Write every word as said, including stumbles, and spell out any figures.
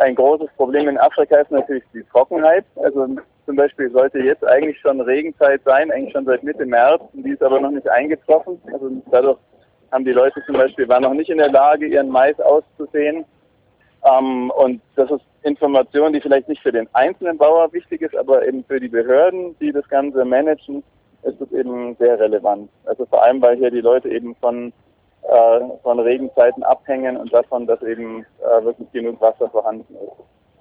ein großes Problem in Afrika ist natürlich die Trockenheit. Also zum Beispiel sollte jetzt eigentlich schon Regenzeit sein, eigentlich schon seit Mitte März, die ist aber noch nicht eingetroffen. Also dadurch haben die Leute zum Beispiel, waren noch nicht in der Lage, ihren Mais auszusehen. Ähm, und das ist Information, die vielleicht nicht für den einzelnen Bauer wichtig ist, aber eben für die Behörden, die das Ganze managen, ist es eben sehr relevant. Also vor allem, weil hier die Leute eben von, äh, von Regenzeiten abhängen und davon, dass eben äh, wirklich genug Wasser vorhanden ist.